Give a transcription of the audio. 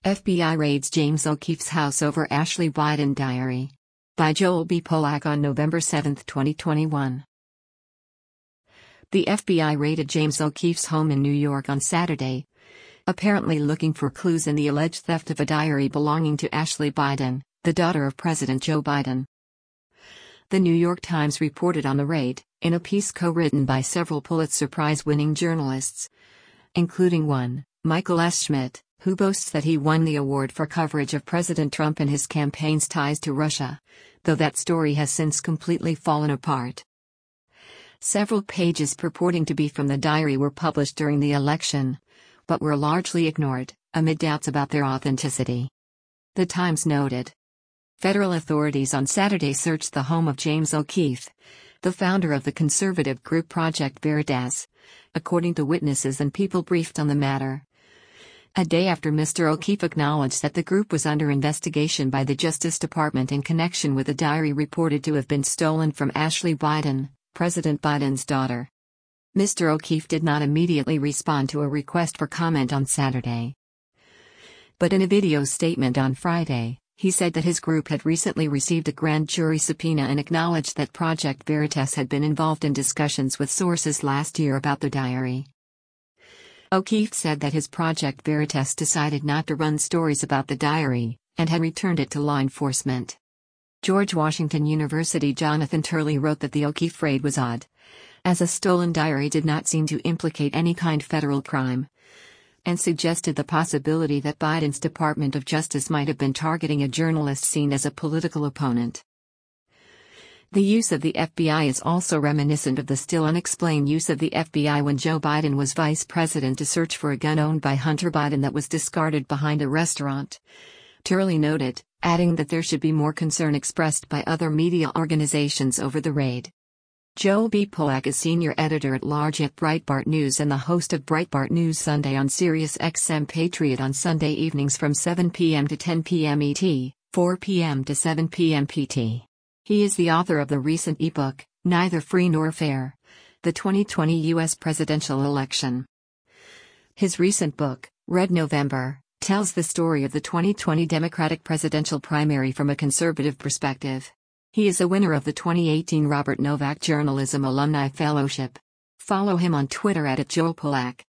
FBI raids James O'Keefe's house over Ashley Biden diary. By Joel B. Polak on November 7, 2021. The FBI raided James O'Keefe's home in New York on Saturday, apparently looking for clues in the alleged theft of a diary belonging to Ashley Biden, the daughter of President Joe Biden. The New York Times reported on the raid, in a piece co-written by several Pulitzer Prize-winning journalists, including one, Michael S. Schmidt, who boasts that he won the award for coverage of President Trump and his campaign's ties to Russia, though that story has since completely fallen apart. Several pages purporting to be from the diary were published during the election, but were largely ignored, amid doubts about their authenticity. The Times noted. Federal authorities on Saturday searched the home of James O'Keefe, the founder of the conservative group Project Veritas, according to witnesses and people briefed on the matter. A day after Mr. O'Keefe acknowledged that the group was under investigation by the Justice Department in connection with a diary reported to have been stolen from Ashley Biden, President Biden's daughter. Mr. O'Keefe did not immediately respond to a request for comment on Saturday. But in a video statement on Friday, he said that his group had recently received a grand jury subpoena and acknowledged that Project Veritas had been involved in discussions with sources last year about the diary. O'Keefe said that his Project Veritas decided not to run stories about the diary, and had returned it to law enforcement. George Washington University Jonathan Turley wrote that the O'Keefe raid was odd, as a stolen diary did not seem to implicate any kind of federal crime, and suggested the possibility that Biden's Department of Justice might have been targeting a journalist seen as a political opponent. The use of the FBI is also reminiscent of the still unexplained use of the FBI when Joe Biden was vice president to search for a gun owned by Hunter Biden that was discarded behind a restaurant, Turley noted, adding that there should be more concern expressed by other media organizations over the raid. Joel B. Polak is senior editor-at-large at Breitbart News and the host of Breitbart News Sunday on Sirius XM Patriot on Sunday evenings from 7 p.m. to 10 p.m. ET, 4 p.m. to 7 p.m. PT. He is the author of the recent ebook, Neither Free Nor Fair: The 2020 U.S. Presidential Election. His recent book, Red November, tells the story of the 2020 Democratic presidential primary from a conservative perspective. He is a winner of the 2018 Robert Novak Journalism Alumni Fellowship. Follow him on Twitter @JoelPolak.